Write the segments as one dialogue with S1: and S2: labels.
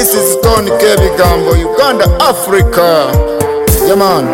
S1: this is Tony Kebi Gambo, Uganda, Africa. Yeah, man.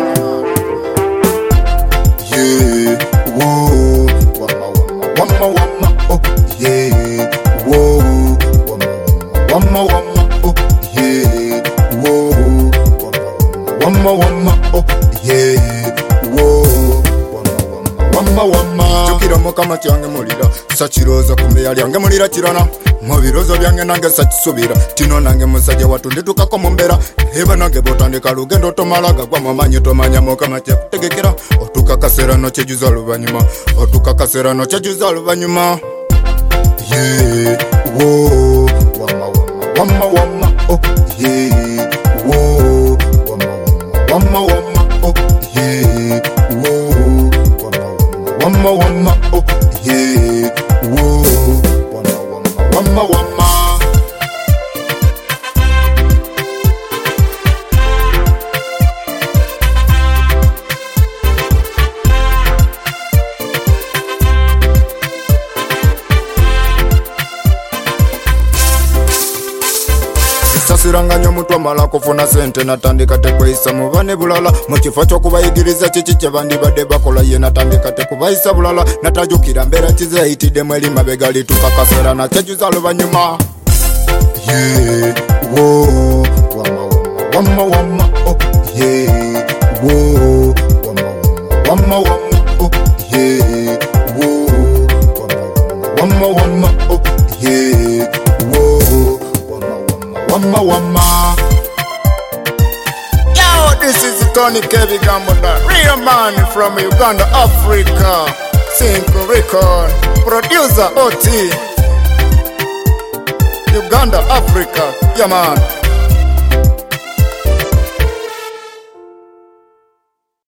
S1: Yeah, whoa, wama, wama, oh, yeah, whoa, wama, oh, yeah, whoa, wama, oh, yeah, whoa, wama. Chukira mukama change mulira, sachiroza kumbe yali ange mulira chirana. Mubirozo byange nange sachisubira, tino nange musajja watundi tukakomombera. Eba nange botandika lugendo tomalaga gwa mamanyi tomanya mukama kyakutegekera. Otukakasera no kyejuza luvanyuma, otukakasera no kyejuza luvanyuma. Yeah, whoa, wama, oh, yeah, whoa, wama, oh, yeah, whoa, wama, oh, yeah, whoa, wama. Siranganya mutwa mala kufuna sente natandika tekweyisa mubane bulala mu kifo ky'okubayigiriza kiki kye bandibadde bakola ye natandika tekubayisa bulala natajukira mbeera kizeyitiddemu eri mabega litukakasera nakyejuza luvanyuma. Yeah, whoa, wama, oh, yeah, whoa, wama, oh, yeah, whoa, wama, oh, yeah, whoa, wama. Yo, this is Tony Kebi Gambo, the real man from Uganda, Africa. Synco Record, producer OT, Uganda, Africa. Yeah, man.